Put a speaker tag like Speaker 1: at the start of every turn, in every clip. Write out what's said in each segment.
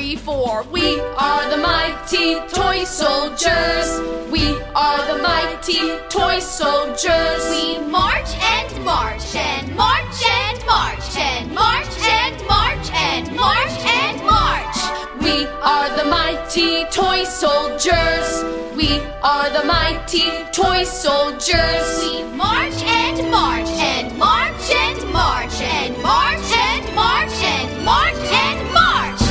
Speaker 1: 3, 4. We are the mighty toy soldiers. We are the mighty toy soldiers.
Speaker 2: We march and march and march and march and march and march and march and march.
Speaker 1: We are the mighty toy soldiers. We are the mighty toy soldiers.
Speaker 2: We march and march and march and march and march and march and march and march.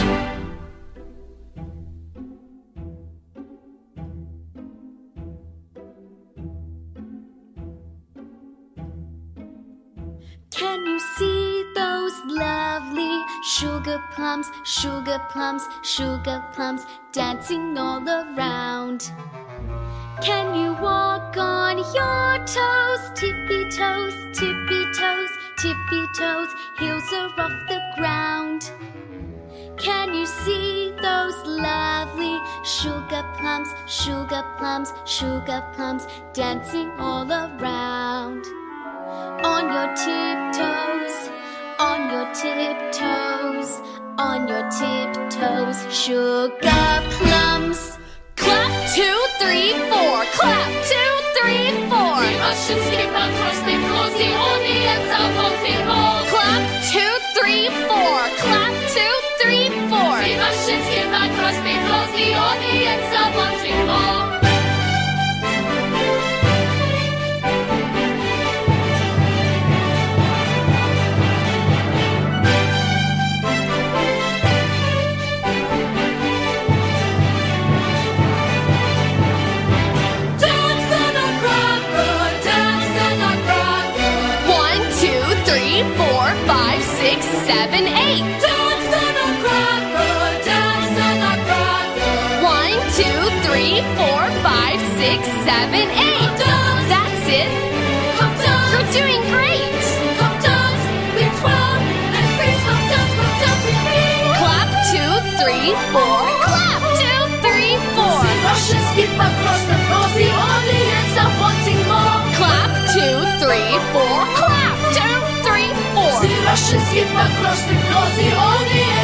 Speaker 3: Can you see those lovely sugar plums, sugar plums, sugar plums dancing all around? Can you walk on your toes, tippy toes, tippy toes, tippy toes, heels are off the ground? Can you see those lovely sugar plums, sugar plums, sugar plums dancing all around? On your tiptoes, on your tiptoes, on your tiptoes, sugar plums.
Speaker 1: Clap 2, 3, 4. Clap 2, 3, 4.
Speaker 4: The Russians skip across the floor, the audience are wanting more.
Speaker 1: Clap 2, 3, 4. Clap 2, 3, 4.
Speaker 4: The Russians skip across the floor, the audience are wanting more.
Speaker 1: Seven, 8.
Speaker 4: Dance on a cracker, dance on a cracker.
Speaker 1: 1, 2, 3, 4, 5, 6, 7, 8. That's it.
Speaker 4: Come dance.
Speaker 1: You're doing great.
Speaker 4: Come dance with 12 and freeze. Come dance with me.
Speaker 1: Clap 2, 3, 4. Clap 2, 3, 4.
Speaker 4: The Russians skip across the floor, the audience are wanting more.
Speaker 1: Clap 2, 3, 4. Clap 2, 3, 4.
Speaker 4: The Russians skip across the floor, the audience